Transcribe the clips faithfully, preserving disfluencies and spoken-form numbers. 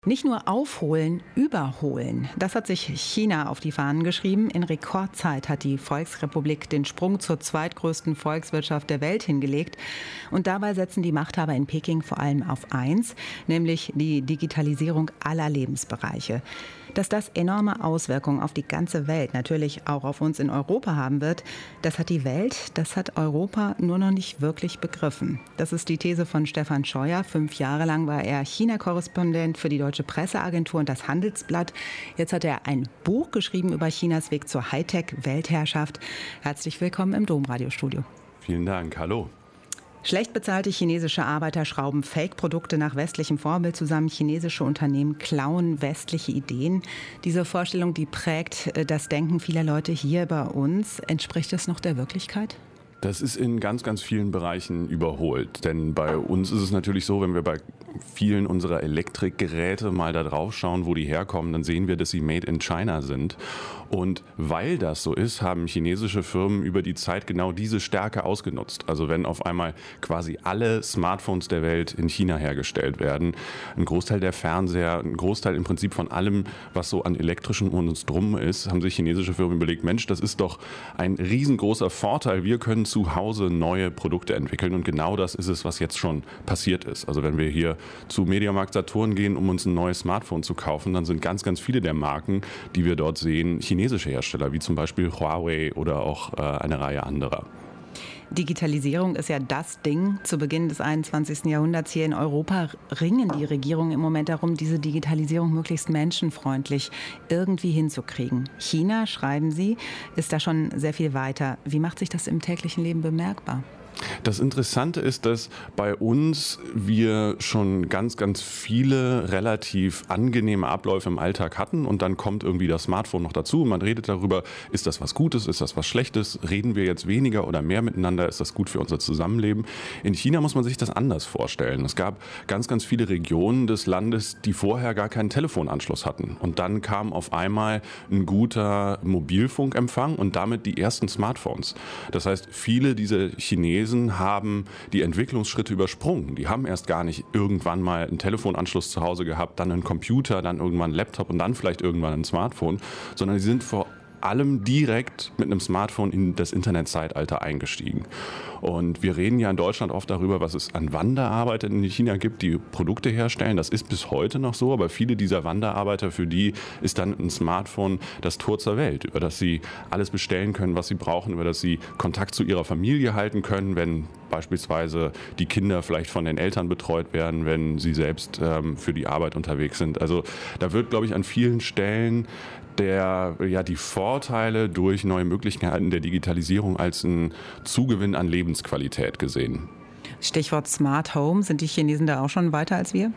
Nicht nur aufholen, überholen. Das hat sich China auf die Fahnen geschrieben. In Rekordzeit hat die Volksrepublik den Sprung zur zweitgrößten Volkswirtschaft der Welt hingelegt. Und dabei setzen die Machthaber in Peking vor allem auf eins, nämlich die Digitalisierung aller Lebensbereiche. Dass das enorme Auswirkungen auf die ganze Welt, natürlich auch auf uns in Europa haben wird, das hat die Welt, das hat Europa nur noch nicht wirklich begriffen. Das ist die These von Stefan Scheuer. Fünf Jahre lang war er China-Korrespondent für die Deutsche Presseagentur und das Handelsblatt. Jetzt hat er ein Buch geschrieben über Chinas Weg zur Hightech-Weltherrschaft. Herzlich willkommen im Domradiostudio. Vielen Dank, hallo. Schlecht bezahlte chinesische Arbeiter schrauben Fake-Produkte nach westlichem Vorbild zusammen. Chinesische Unternehmen klauen westliche Ideen. Diese Vorstellung, die prägt das Denken vieler Leute hier bei uns. Entspricht das noch der Wirklichkeit? Das ist in ganz, ganz vielen Bereichen überholt. Denn bei uns ist es natürlich so, wenn wir bei vielen unserer Elektrikgeräte mal da drauf schauen, wo die herkommen, dann sehen wir, dass sie made in China sind. Und weil das so ist, haben chinesische Firmen über die Zeit genau diese Stärke ausgenutzt. Also wenn auf einmal quasi alle Smartphones der Welt in China hergestellt werden, ein Großteil der Fernseher, ein Großteil im Prinzip von allem, was so an elektrischen um uns drum ist, haben sich chinesische Firmen überlegt, Mensch, das ist doch ein riesengroßer Vorteil. Wir können zu Hause neue Produkte entwickeln und genau das ist es, was jetzt schon passiert ist. Also wenn wir hier zu Mediamarkt Saturn gehen, um uns ein neues Smartphone zu kaufen, dann sind ganz, ganz viele der Marken, die wir dort sehen, chinesische Hersteller, wie zum Beispiel Huawei oder auch äh, eine Reihe anderer. Digitalisierung ist ja das Ding. Zu Beginn des einundzwanzigsten Jahrhunderts hier in Europa ringen die Regierungen im Moment darum, diese Digitalisierung möglichst menschenfreundlich irgendwie hinzukriegen. China, schreiben Sie, ist da schon sehr viel weiter. Wie macht sich das im täglichen Leben bemerkbar? Das Interessante ist, dass bei uns wir schon ganz, ganz viele relativ angenehme Abläufe im Alltag hatten und dann kommt irgendwie das Smartphone noch dazu und man redet darüber, ist das was Gutes, ist das was Schlechtes, reden wir jetzt weniger oder mehr miteinander, ist das gut für unser Zusammenleben? In China muss man sich das anders vorstellen. Es gab ganz, ganz viele Regionen des Landes, die vorher gar keinen Telefonanschluss hatten und dann kam auf einmal ein guter Mobilfunkempfang und damit die ersten Smartphones. Das heißt, viele dieser Chinesen haben die Entwicklungsschritte übersprungen. Die haben erst gar nicht irgendwann mal einen Telefonanschluss zu Hause gehabt, dann einen Computer, dann irgendwann einen Laptop und dann vielleicht irgendwann ein Smartphone, sondern die sind vor allem direkt mit einem Smartphone in das Internetzeitalter eingestiegen. Und wir reden ja in Deutschland oft darüber, was es an Wanderarbeitern in China gibt, die Produkte herstellen. Das ist bis heute noch so, aber viele dieser Wanderarbeiter, für die ist dann ein Smartphone das Tor zur Welt, über das sie alles bestellen können, was sie brauchen, über das sie Kontakt zu ihrer Familie halten können, wenn beispielsweise die Kinder vielleicht von den Eltern betreut werden, wenn sie selbst ähm, für die Arbeit unterwegs sind. Also da wird, glaube ich, an vielen Stellen der, ja, die Vorteile durch neue Möglichkeiten der Digitalisierung als ein Zugewinn an Lebensqualität gesehen. Stichwort Smart Home. Sind die Chinesen da auch schon weiter als wir?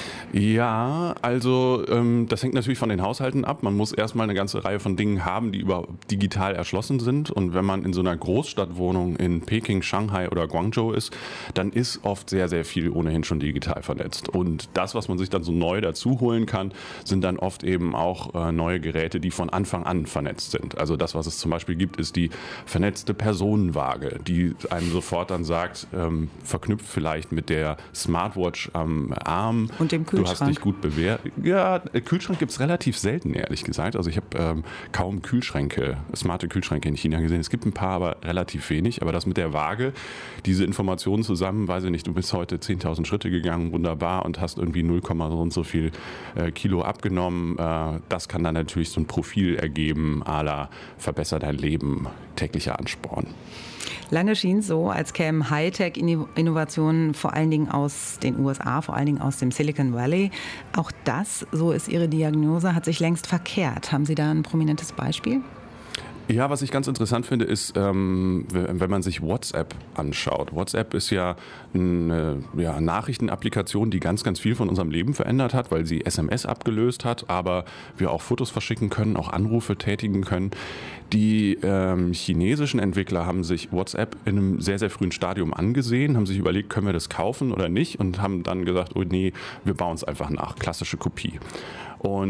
Ja, also ähm, das hängt natürlich von den Haushalten ab. Man muss erstmal eine ganze Reihe von Dingen haben, die überhaupt digital erschlossen sind. Und wenn man in so einer Großstadtwohnung in Peking, Shanghai oder Guangzhou ist, dann ist oft sehr, sehr viel ohnehin schon digital vernetzt. Und das, was man sich dann so neu dazu holen kann, sind dann oft eben auch äh, neue Geräte, die von Anfang an vernetzt sind. Also das, was es zum Beispiel gibt, ist die vernetzte Personenwaage, die einem sofort dann sagt, ähm, verknüpft vielleicht mit der Smartwatch am Arm. Und dem Kühlschrank. Du hast dich gut bewährt. Ja, Kühlschrank gibt es relativ selten, ehrlich gesagt. Also ich habe ähm, kaum Kühlschränke, smarte Kühlschränke in China gesehen. Es gibt ein paar, aber relativ wenig. Aber das mit der Waage, diese Informationen zusammen, weiß ich nicht, du bist heute zehntausend Schritte gegangen, wunderbar, und hast irgendwie null, so und so viel äh, Kilo abgenommen. Äh, das kann dann natürlich so ein Profil ergeben, à la verbessert dein Leben, täglicher Ansporn. Lange schien es so, als kämen Hightech-Innovationen vor allen Dingen aus den U S A, vor allen Dingen aus dem Silicon Valley. Auch das, so ist Ihre Diagnose, hat sich längst verkehrt. Haben Sie da ein prominentes Beispiel? Ja, was ich ganz interessant finde, ist, ähm, wenn man sich WhatsApp anschaut. WhatsApp ist ja eine ja, Nachrichtenapplikation, die ganz, ganz viel von unserem Leben verändert hat, weil sie S M S abgelöst hat, aber wir auch Fotos verschicken können, auch Anrufe tätigen können. Die ähm, chinesischen Entwickler haben sich WhatsApp in einem sehr, sehr frühen Stadium angesehen, haben sich überlegt, können wir das kaufen oder nicht, und haben dann gesagt, oh nee, wir bauen es einfach nach, klassische Kopie. Und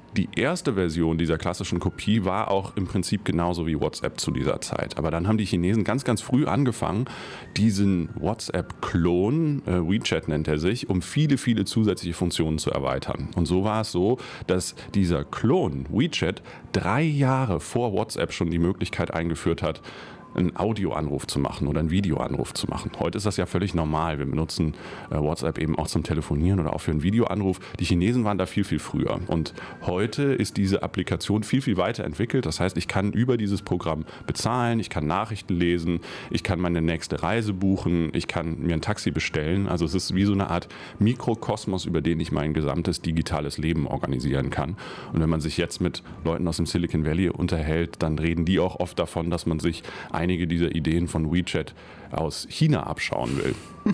Die erste Version dieser klassischen Kopie war auch im Prinzip genauso wie WhatsApp zu dieser Zeit. Aber dann haben die Chinesen ganz, ganz früh angefangen, diesen WhatsApp-Klon, äh, WeChat nennt er sich, um viele, viele zusätzliche Funktionen zu erweitern. Und so war es so, dass dieser Klon WeChat drei Jahre vor WhatsApp schon die Möglichkeit eingeführt hat, einen Audioanruf zu machen oder einen Videoanruf zu machen. Heute ist das ja völlig normal. Wir benutzen äh, WhatsApp eben auch zum Telefonieren oder auch für einen Videoanruf. Die Chinesen waren da viel, viel früher. Und heute ist diese Applikation viel, viel weiterentwickelt. Das heißt, ich kann über dieses Programm bezahlen, ich kann Nachrichten lesen, ich kann meine nächste Reise buchen, ich kann mir ein Taxi bestellen. Also es ist wie so eine Art Mikrokosmos, über den ich mein gesamtes digitales Leben organisieren kann. Und wenn man sich jetzt mit Leuten aus dem Silicon Valley unterhält, dann reden die auch oft davon, dass man sich einige dieser Ideen von WeChat aus China abschauen will.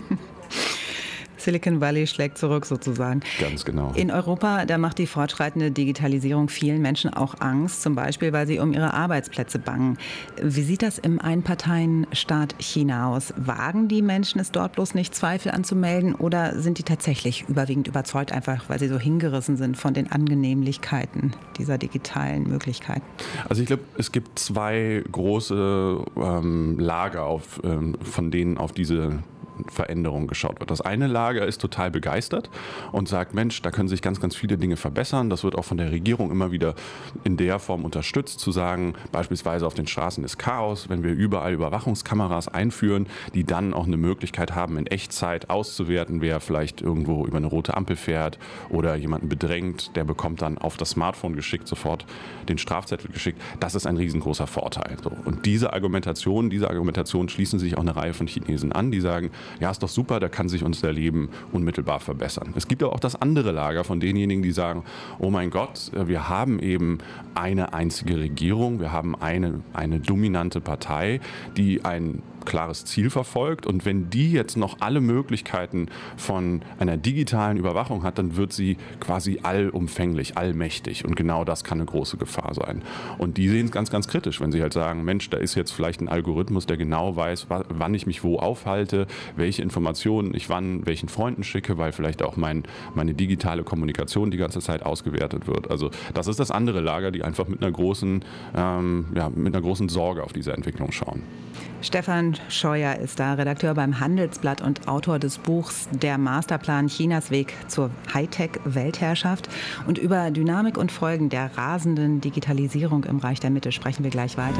Silicon Valley schlägt zurück sozusagen. Ganz genau. In Europa, da macht die fortschreitende Digitalisierung vielen Menschen auch Angst, zum Beispiel, weil sie um ihre Arbeitsplätze bangen. Wie sieht das im Einparteienstaat China aus? Wagen die Menschen es dort bloß nicht, Zweifel anzumelden, oder sind die tatsächlich überwiegend überzeugt, einfach weil sie so hingerissen sind von den Angenehmlichkeiten dieser digitalen Möglichkeiten? Also ich glaube, es gibt zwei große ähm, Lager, auf, ähm, von denen auf diese Veränderung geschaut wird. Das eine Lager ist total begeistert und sagt, Mensch, da können sich ganz, ganz viele Dinge verbessern. Das wird auch von der Regierung immer wieder in der Form unterstützt, zu sagen, beispielsweise auf den Straßen ist Chaos, wenn wir überall Überwachungskameras einführen, die dann auch eine Möglichkeit haben, in Echtzeit auszuwerten, wer vielleicht irgendwo über eine rote Ampel fährt oder jemanden bedrängt, der bekommt dann auf das Smartphone geschickt sofort den Strafzettel geschickt. Das ist ein riesengroßer Vorteil. So. Und diese Argumentation, diese Argumentation schließen sich auch eine Reihe von Chinesen an, die sagen, ja, ist doch super, da kann sich unser Leben unmittelbar verbessern. Es gibt aber auch das andere Lager von denjenigen, die sagen, oh mein Gott, wir haben eben eine einzige Regierung, wir haben eine, eine dominante Partei, die ein klares Ziel verfolgt, und wenn die jetzt noch alle Möglichkeiten von einer digitalen Überwachung hat, dann wird sie quasi allumfänglich, allmächtig, und genau das kann eine große Gefahr sein. Und die sehen es ganz, ganz kritisch, wenn sie halt sagen, Mensch, da ist jetzt vielleicht ein Algorithmus, der genau weiß, wann ich mich wo aufhalte, welche Informationen ich wann welchen Freunden schicke, weil vielleicht auch mein, meine digitale Kommunikation die ganze Zeit ausgewertet wird. Also das ist das andere Lager, die einfach mit einer großen, ähm, ja, mit einer großen Sorge auf diese Entwicklung schauen. Stefan Scheuer ist da, Redakteur beim Handelsblatt und Autor des Buchs Der Masterplan Chinas Weg zur Hightech-Weltherrschaft. Und über Dynamik und Folgen der rasenden Digitalisierung im Reich der Mitte sprechen wir gleich weiter.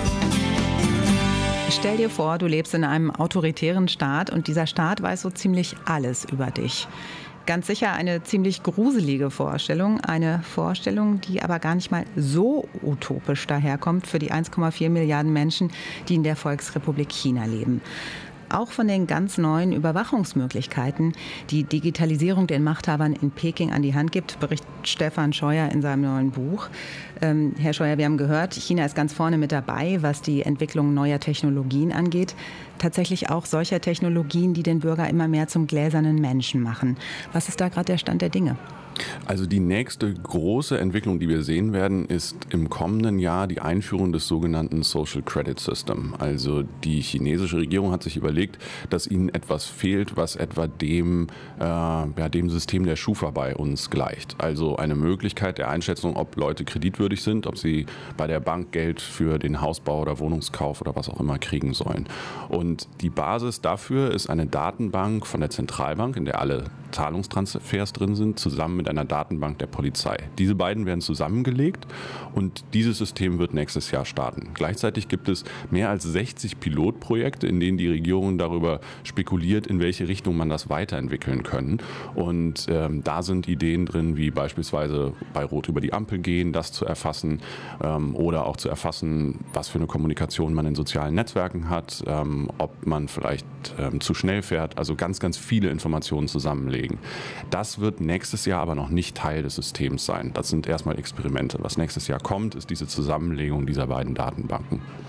Stell dir vor, du lebst in einem autoritären Staat und dieser Staat weiß so ziemlich alles über dich. Ganz sicher eine ziemlich gruselige Vorstellung, eine Vorstellung, die aber gar nicht mal so utopisch daherkommt für die eins Komma vier Milliarden Menschen, die in der Volksrepublik China leben. Auch von den ganz neuen Überwachungsmöglichkeiten, die Digitalisierung den Machthabern in Peking an die Hand gibt, berichtet Stefan Scheuer in seinem neuen Buch. Ähm, Herr Scheuer, wir haben gehört, China ist ganz vorne mit dabei, was die Entwicklung neuer Technologien angeht. Tatsächlich auch solcher Technologien, die den Bürger immer mehr zum gläsernen Menschen machen. Was ist da gerade der Stand der Dinge? Also die nächste große Entwicklung, die wir sehen werden, ist im kommenden Jahr die Einführung des sogenannten Social Credit System. Also die chinesische Regierung hat sich überlegt, dass ihnen etwas fehlt, was etwa dem, äh, ja, dem System der Schufa bei uns gleicht. Also eine Möglichkeit der Einschätzung, ob Leute kreditwürdig sind, ob sie bei der Bank Geld für den Hausbau oder Wohnungskauf oder was auch immer kriegen sollen. Und die Basis dafür ist eine Datenbank von der Zentralbank, in der alle Zahlungstransfers drin sind, zusammen mit einer Datenbank der Polizei. Diese beiden werden zusammengelegt und dieses System wird nächstes Jahr starten. Gleichzeitig gibt es mehr als sechzig Pilotprojekte, in denen die Regierung darüber spekuliert, in welche Richtung man das weiterentwickeln können. Und ähm, da sind Ideen drin, wie beispielsweise bei Rot über die Ampel gehen, das zu erfassen ähm, oder auch zu erfassen, was für eine Kommunikation man in sozialen Netzwerken hat, ähm, ob man vielleicht ähm, zu schnell fährt, also ganz, ganz viele Informationen zusammenlegen. Das wird nächstes Jahr aber noch nicht Teil des Systems sein. Das sind erstmal Experimente. Was nächstes Jahr kommt, ist diese Zusammenlegung dieser beiden Datenbanken.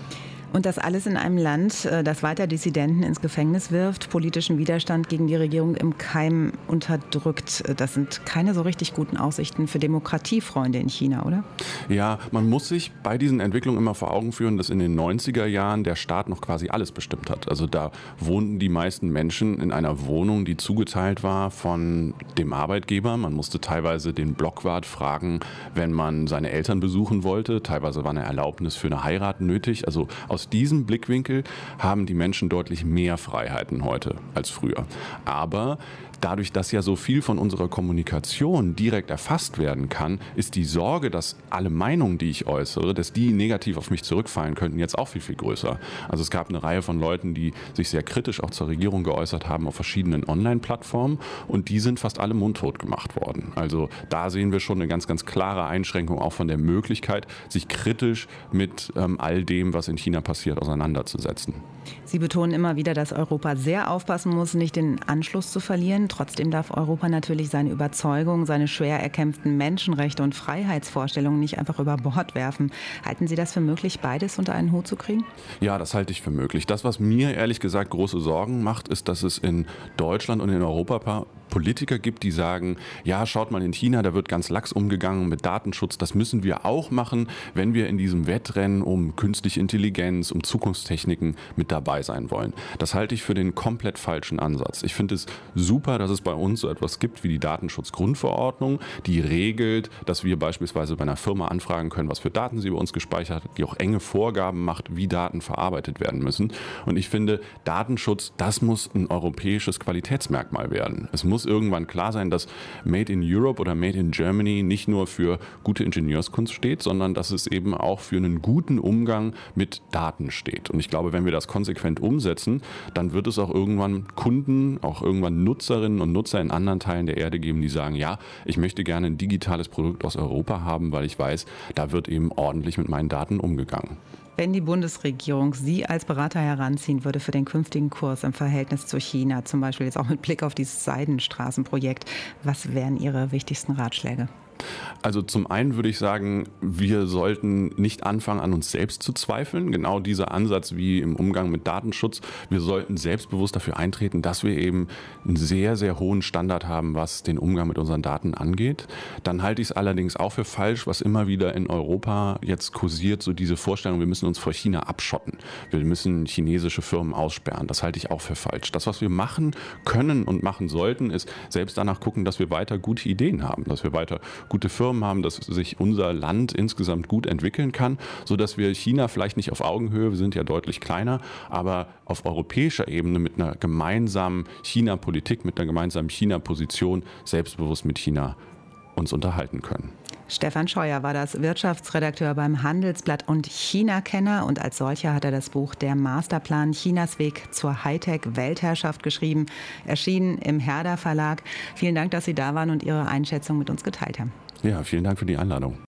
Und das alles in einem Land, das weiter Dissidenten ins Gefängnis wirft, politischen Widerstand gegen die Regierung im Keim unterdrückt. Das sind keine so richtig guten Aussichten für Demokratiefreunde in China, oder? Ja, man muss sich bei diesen Entwicklungen immer vor Augen führen, dass in den neunziger Jahren der Staat noch quasi alles bestimmt hat. Also da wohnten die meisten Menschen in einer Wohnung, die zugeteilt war von dem Arbeitgeber. Man musste teilweise den Blockwart fragen, wenn man seine Eltern besuchen wollte. Teilweise war eine Erlaubnis für eine Heirat nötig. Also aus diesem Blickwinkel haben die Menschen deutlich mehr Freiheiten heute als früher. Aber dadurch, dass ja so viel von unserer Kommunikation direkt erfasst werden kann, ist die Sorge, dass alle Meinungen, die ich äußere, dass die negativ auf mich zurückfallen könnten, jetzt auch viel, viel größer. Also es gab eine Reihe von Leuten, die sich sehr kritisch auch zur Regierung geäußert haben auf verschiedenen Online-Plattformen und die sind fast alle mundtot gemacht worden. Also da sehen wir schon eine ganz, ganz klare Einschränkung auch von der Möglichkeit, sich kritisch mit ähm, all dem, was in China passiert, auseinanderzusetzen. Sie betonen immer wieder, dass Europa sehr aufpassen muss, nicht den Anschluss zu verlieren. Trotzdem darf Europa natürlich seine Überzeugung, seine schwer erkämpften Menschenrechte und Freiheitsvorstellungen nicht einfach über Bord werfen. Halten Sie das für möglich, beides unter einen Hut zu kriegen? Ja, das halte ich für möglich. Das, was mir ehrlich gesagt große Sorgen macht, ist, dass es in Deutschland und in Europa Politiker gibt, die sagen, ja, schaut mal in China, da wird ganz lax umgegangen mit Datenschutz. Das müssen wir auch machen, wenn wir in diesem Wettrennen um künstliche Intelligenz, um Zukunftstechniken mit dabei sein wollen. Das halte ich für den komplett falschen Ansatz. Ich finde es super, dass es bei uns so etwas gibt wie die Datenschutzgrundverordnung, die regelt, dass wir beispielsweise bei einer Firma anfragen können, was für Daten sie bei uns gespeichert hat, die auch enge Vorgaben macht, wie Daten verarbeitet werden müssen. Und ich finde, Datenschutz, das muss ein europäisches Qualitätsmerkmal werden. Es muss irgendwann klar sein, dass Made in Europe oder Made in Germany nicht nur für gute Ingenieurskunst steht, sondern dass es eben auch für einen guten Umgang mit Daten steht. Und ich glaube, wenn wir das konsequent umsetzen, dann wird es auch irgendwann Kunden, auch irgendwann Nutzerinnen und Nutzer in anderen Teilen der Erde geben, die sagen, ja, ich möchte gerne ein digitales Produkt aus Europa haben, weil ich weiß, da wird eben ordentlich mit meinen Daten umgegangen. Wenn die Bundesregierung Sie als Berater heranziehen würde für den künftigen Kurs im Verhältnis zu China, zum Beispiel jetzt auch mit Blick auf dieses Seidenstraßenprojekt, was wären Ihre wichtigsten Ratschläge? Also zum einen würde ich sagen, wir sollten nicht anfangen, an uns selbst zu zweifeln. Genau dieser Ansatz wie im Umgang mit Datenschutz. Wir sollten selbstbewusst dafür eintreten, dass wir eben einen sehr, sehr hohen Standard haben, was den Umgang mit unseren Daten angeht. Dann halte ich es allerdings auch für falsch, was immer wieder in Europa jetzt kursiert, so diese Vorstellung, wir müssen uns vor China abschotten. Wir müssen chinesische Firmen aussperren. Das halte ich auch für falsch. Das, was wir machen können und machen sollten, ist selbst danach gucken, dass wir weiter gute Ideen haben, dass wir weiter gute Firmen haben, dass sich unser Land insgesamt gut entwickeln kann, sodass wir China vielleicht nicht auf Augenhöhe, wir sind ja deutlich kleiner, aber auf europäischer Ebene mit einer gemeinsamen China-Politik, mit einer gemeinsamen China-Position selbstbewusst mit China uns unterhalten können. Stefan Scheuer war das Wirtschaftsredakteur beim Handelsblatt und China-Kenner und als solcher hat er das Buch Der Masterplan Chinas Weg zur Hightech-Weltherrschaft geschrieben, erschienen im Herder Verlag. Vielen Dank, dass Sie da waren und Ihre Einschätzung mit uns geteilt haben. Ja, vielen Dank für die Einladung.